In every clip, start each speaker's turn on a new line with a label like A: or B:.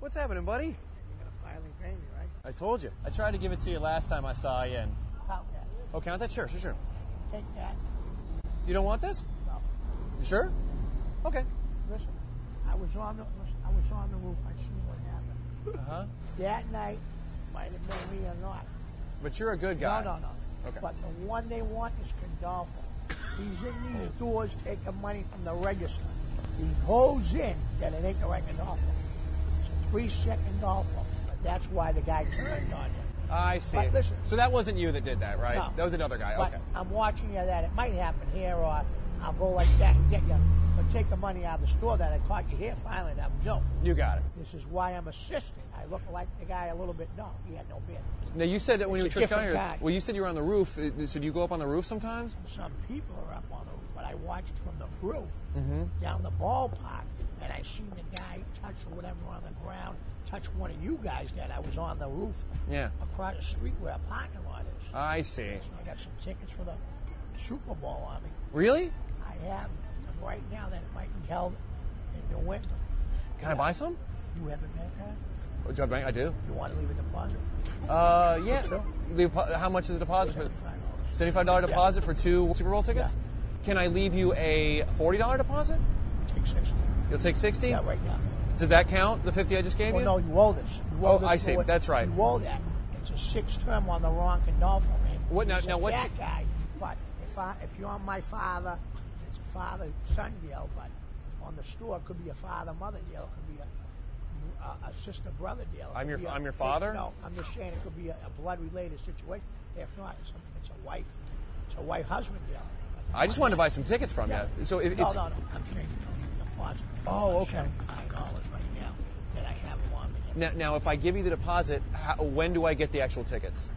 A: What's happening, buddy?
B: You're going to finally pay me, right?
A: I told you. I tried to give it to you last time I saw you. And...
B: Count that.
A: Oh, count that? Sure.
B: Take that.
A: You don't want this?
B: No.
A: You sure? Okay.
B: Listen, I was on the roof. I seen what happened.
A: Uh-huh.
B: That night, might have been me or not.
A: But you're a good guy.
B: No.
A: Okay.
B: But the one they want is Condolfo. He's in these doors taking money from the register. He goes in that it ain't the right Condolfo. It's a 3-second Condolfo. But that's why the guy turned on him.
A: I see.
B: But listen.
A: So that wasn't you that did that, right?
B: No.
A: That was another guy.
B: But
A: Okay.
B: I'm watching you that it might happen here, or I'll go like that and get you. But take the money out of the store that I caught you here finally. That no.
A: You got it.
B: This is why I'm assisting. I look like the guy a little bit. No, he had no beard.
A: Now, you said that when
B: It's
A: you
B: a
A: were down here.
B: different guy.
A: Well, you said you were on the roof. So do you go up on the roof sometimes?
B: Some people are up on the roof, but I watched from the roof down the ballpark, and I seen the guy touch or whatever on the ground, touch one of you guys that I was on the roof across the street where a parking lot is.
A: I see.
B: So I got some tickets for the Super Bowl on me.
A: Really?
B: I have them right now that might be held in the winter.
A: Can I buy some?
B: You have a bank card?
A: Oh, do I bank? I do.
B: You want to leave a deposit?
A: Yeah. How much is the deposit?
B: $75.
A: $75 deposit for 2 Super Bowl tickets?
B: Yeah.
A: Can I leave you a $40 deposit?
B: Take 60.
A: You'll take 60?
B: Yeah, right now.
A: Does that count, the 50 I just gave
B: Well,
A: you?
B: no, you owe this. You owe this
A: I see.
B: for it.
A: That's right.
B: You owe that. It's a 6th term on the wrong Condolfo, man.
A: What now?
B: He's
A: Now
B: a
A: what's
B: that guy? But if you're on my father, it's a father-son deal. But on the store, it could be a father-mother deal. It could be a sister-brother deal.
A: I'm your father?
B: No, I'm just saying it could be a blood-related situation. If not, it's a wife. It's a wife-husband deal.
A: I just wanted to buy some tickets from you. So if
B: No.
A: it's
B: I'm saying you don't need a deposit.
A: Oh, okay.
B: $79 right now that I have on me.
A: now if I give you the deposit, when do I get the actual tickets?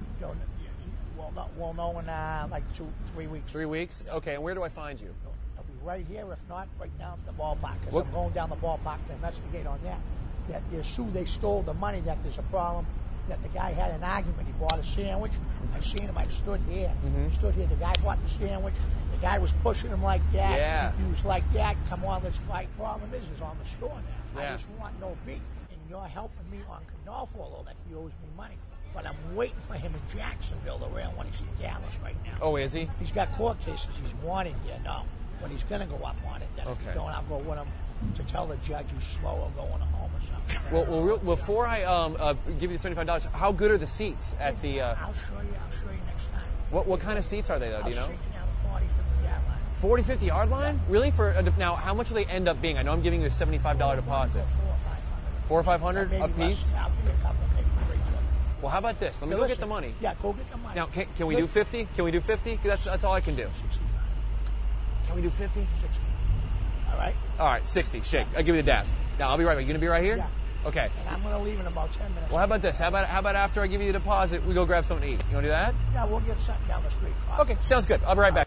B: We'll know in like 2-3 weeks.
A: 3 weeks? Okay, and where do I find you?
B: I'll be right here, if not, right down the ballpark. Because
A: What?
B: I'm going down the ballpark to investigate on that. That they stole the money, that there's a problem, that the guy had an argument. He bought a sandwich. I seen him. I stood here. Stood here. The guy bought the sandwich. The guy was pushing him like that.
A: Yeah.
B: He was like that. Come on, let's fight. Problem is on the store now.
A: Yeah.
B: I just want no beef. And you're helping me on Condolfo, although that he owes me money. But I'm waiting for him in Jacksonville, the rail, when he's in Dallas right now.
A: Oh, is he?
B: He's got court cases he's wanted there now, but he's going to go up on it. Then if
A: Okay.
B: you don't, I'll go with him to tell the judge he's slow or going home or something.
A: Well, before I give you the $75, how good are the seats at the?
B: I'll show you next time.
A: What kind of seats are they though? Do you know?
B: I'll show you down the 40, 50 yard line.
A: 40, 50 yard line? Really? Now, how much will they end up being? I know I'm giving you a $75 deposit.
B: 400 or 500.
A: $400 or $500
B: Maybe
A: a piece?
B: less. I'll give you a couple, maybe 3 too.
A: Well, how about this? Let me go get the money.
B: Yeah, go get the money.
A: Now, can we do 50? Can we do 50? That's all I can do.
B: 65.
A: Can we do 50?
B: 60. All right?
A: All right, 60. Shake. I'll give you the dash. Now, I'll be right back. You going to be right here?
B: Yeah.
A: Okay.
B: And I'm going to leave in about 10 minutes.
A: Well, how about this? How about after I give you the deposit, we go grab something to eat? You want to do that?
B: Yeah, we'll get something down the street.
A: Okay, sounds good. I'll be right back.